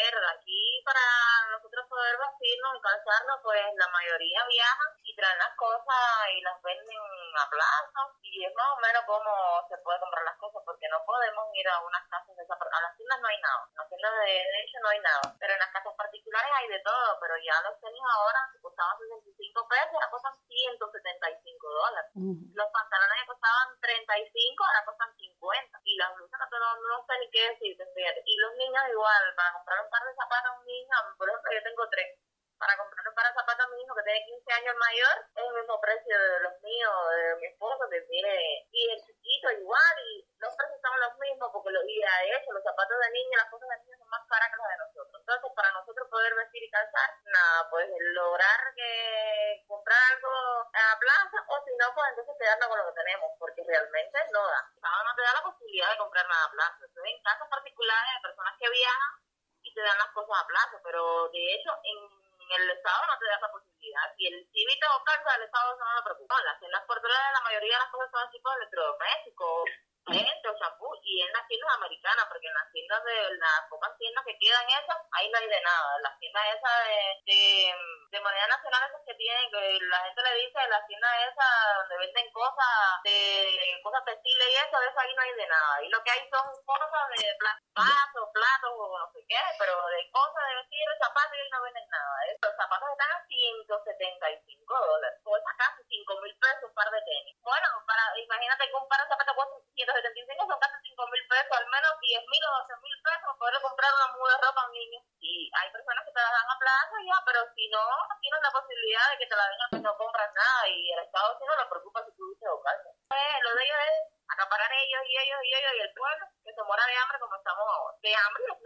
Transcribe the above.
ver, aquí para nosotros poder vestirnos y calzarnos, pues la mayoría viajan y traen las cosas y las venden a plaza, y es más o menos como se puede comprar las cosas, porque no podemos ir a unas casas de esas, a las tiendas no hay nada, en las tiendas de hecho no hay nada, pero en las casas particulares hay de todo, pero ya los tenis ahora que costaban 65 pesos, ahora costan $175. Los pantalones que costaban 35, ahora costan 50, y las blusas no sé ni qué decirte, fíjate. Y los niños igual, para comprar un par de zapatos a un niño, por ejemplo, yo tengo 3, para comprar un par de zapatos a mi hijo que tiene 15 años mayor, es el mismo precio de los míos, de mi esposo, que tiene, y el chiquito igual, y los precios son los mismos, porque y de hecho los zapatos de niño, las cosas de niños son más caras que las de nosotros. Entonces, para nosotros poder vestir y calzar, nada, pues lograr que comprar algo a plaza, o si no, pues entonces quedarnos con lo que tenemos, porque realmente no da. Ahora no te da la posibilidad de comprar nada a plaza. Entonces, en casos particulares de personas que viajan y te dan las cosas a plaza, pero de hecho en el Estado no te da esa posibilidad. Si el civito o calza del Estado eso no lo preocupa. Las tiendas portuarias, la mayoría de las cosas son tipo de electrodomésticos, gente o champú, y en las tiendas americanas, porque en las tiendas de las pocas tiendas que quedan esas, ahí no hay de nada. Las tiendas esas de moneda nacional, esas que tienen, que la gente le dice, las tiendas esas donde venden cosas textiles y eso, de eso ahí no hay de nada. Y lo que hay son cosas de platos o no sé qué, pero de cosas de vestir, zapatos, y no venden nada. Los zapatos están a $175, cuesta casi 5,000 pesos un par de tenis. Bueno, imagínate que un par de zapatos cuesta 175, son casi 5,000 pesos, al menos 10,000 o 12,000 pesos para poder comprar una muda de ropa a un niño. Y hay personas que te la dan a plazo ya, pero si no, tienes la posibilidad de que te la den y no compras nada, y el Estado si no le preocupa si tú dices o calzas. Lo de ellos es acaparar ellos y el pueblo que se muera de hambre como estamos ahora. De hambre,